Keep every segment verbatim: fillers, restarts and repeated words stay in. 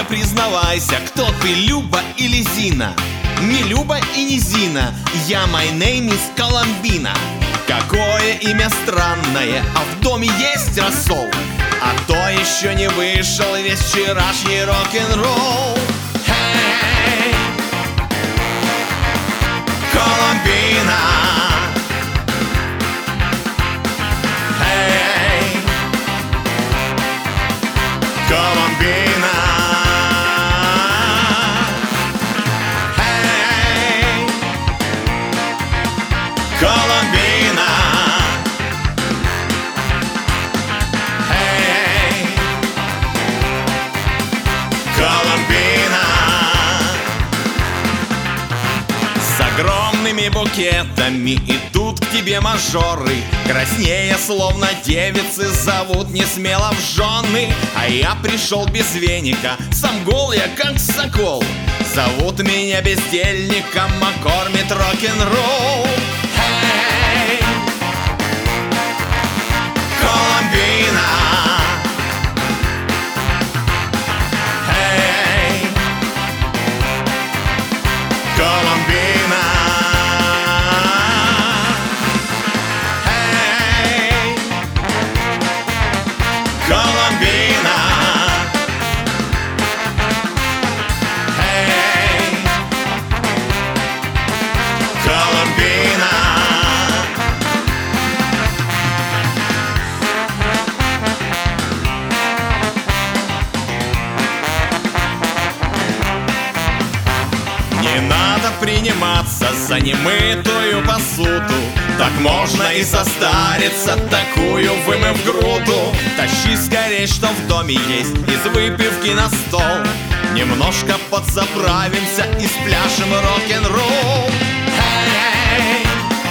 признавайся, кто ты, Люба или Зина? Не Люба и не Зина, я my name is Коломбина. Какое имя странное, а в доме есть рассол, а то еще не вышел весь вчерашний рок-н-ролл. Hey, Коломбина. Hey, Коломбина. Hey, Коломбина. Hey, Коломбина. С огромными букетами идут к тебе мажоры, краснея, словно девицы, зовут не смело в жены. А я пришел без веника, сам гол я как сокол. Зовут меня бездельником, а кормит рок-н-ролл. Hey, Коломбина. Hey, Коломбина. Hey, Коломбина. Hey, Коломбина. Не надо приниматься за немытую посуду, так можно и состариться, такую вымыв груду. Тащи скорей, что в доме есть, из выпивки на стол. Немножко подзаправимся и спляшем рок-н-ролл. Hey,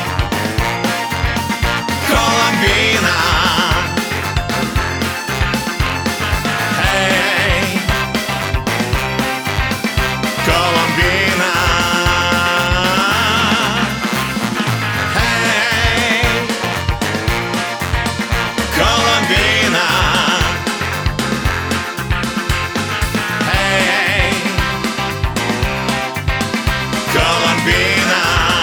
Коломбина. Hey, Коломбина. Hey, Коломбина. Hey, Коломбина.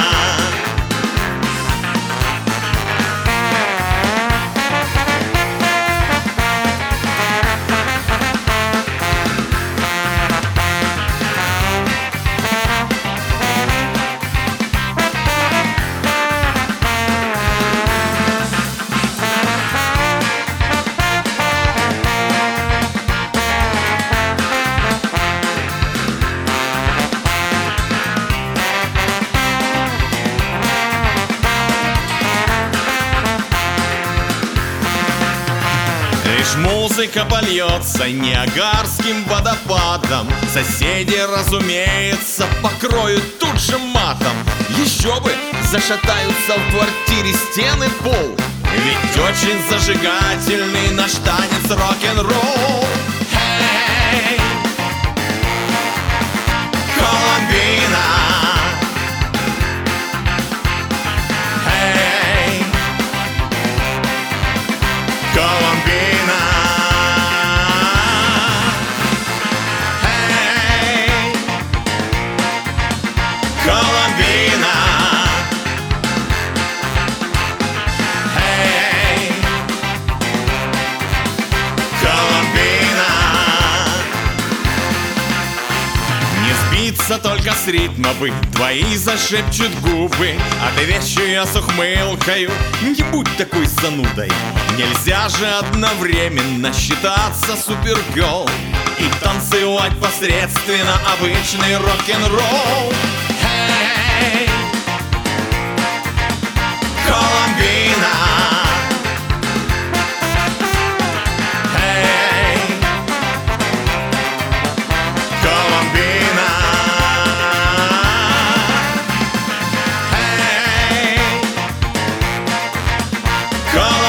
Лишь музыка польется ниагарским водопадом, соседи, разумеется, покроют тут же матом. Еще бы зашатаются в квартире стены, пол, ведь очень зажигательный наш танец рок-н-ролл. Hey, Коломбина. Hey, Коломбина. Hey, Коломбина. Hey, Коломбина. Не сбиться только с ритма бы, твои зашепчут губы, а ты вещью с ухмылкою, не будь такой занудой. Нельзя же одновременно считаться супергерл и танцевать посредственно обычный рок-н-ролл. Hey, Коломбина. Hey, Коломбина. Hey, Коломбина.